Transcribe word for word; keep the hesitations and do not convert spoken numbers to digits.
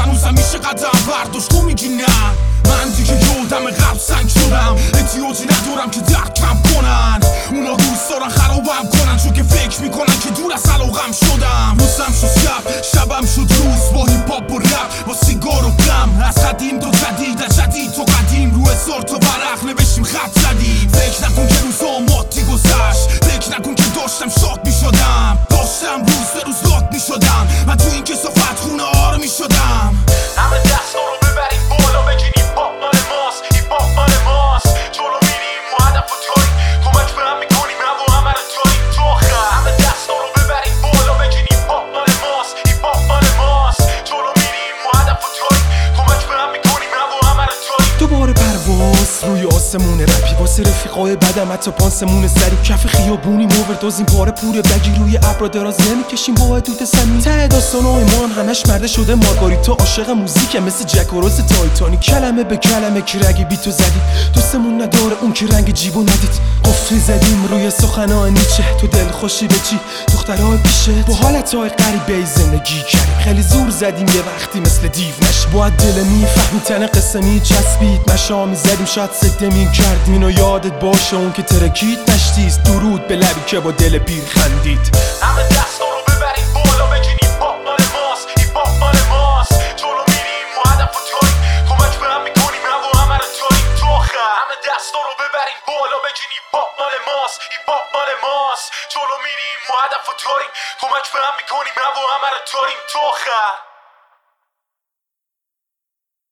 هنوزم میشه قدم برداشت. تو میگی نه من دیگه یادم قبل سنگ شدم، احتیاجی ندارم که درد کم کنن. اونا دوست دارن خرابم کنن چون که فکر میکنن که دور از علاقم شدم. روزم شد شب، شبم شد روز، با هیپ هاپ و رپ، با سیگار و غم، از قدیم تا جدید، از جدید تا قدیم، رو هزار تا ورق نوشتیم خط زدیم. فکر نکن که روزام عادی گذشت، فکر نکن که داشتم شاد میشدم، داشتم روز به روز داد میشدم. من تو این کثافت خونه آره میشدم. همه دستا رو ببریم بالا بگین هیپ هاپ مال ماست، هیپ هاپ مال ماست. جلو میریم و هدف رو داریم، کمک به هم میکنیم هوا همه رو داریم تو آخر. همه دستا رو ببریم بالا بگین هیپ هاپ مال ماست، هیپ هاپ مال ماست. جلو میریم و هدف رو داریم، کمک به هم میکنیم هوا همه رو داریم. دوباره پرواز روی آسمون رپی واسه رفیقای بدم، حتی پانسمون سری کف خیابونی موورداز این پاره پوره بگی روی ابرا دراز نمیکشیم با حدود سمی. ته داستانای ما هم همش مرده شده مارگاریتا، عاشق موزیک مثل جک و روز تایتانی، کلمه به کلمه که رگ بیتو زدی، دوستمون نداره اون که رنگ جیبو ندید. قفلی زدیم روی سخنای نیچه، تو دل خوشی به چی دخترای پیشه، با حالتهای غریبه زندگی کردیم، خیلی زور زدیم یه وقتی مثل دیو نش، باید دل میفهمی تن قصه میچسبید، مشا میزدیم شاید سکته میکردیم. اینو یادت باشه اون که ترکید نشتیست، درود به لبی که با دل پیر خندید. همه دستا رو ببریم بالا بگین هیپ هاپ مال ماست، هیپ هاپ مال ماست. جلو میریم و هدف رو داریم، کمک به هم میکنیم هوا همه رو داریم تو آخر. همه دستا رو ببریم بالا بگین هیپ هاپ مال ماست، هیپ هاپ مال ماست. جلو میریم و هدف رو داریم، کمک به هم میکنیم هوا همه رو داریم تو آخر.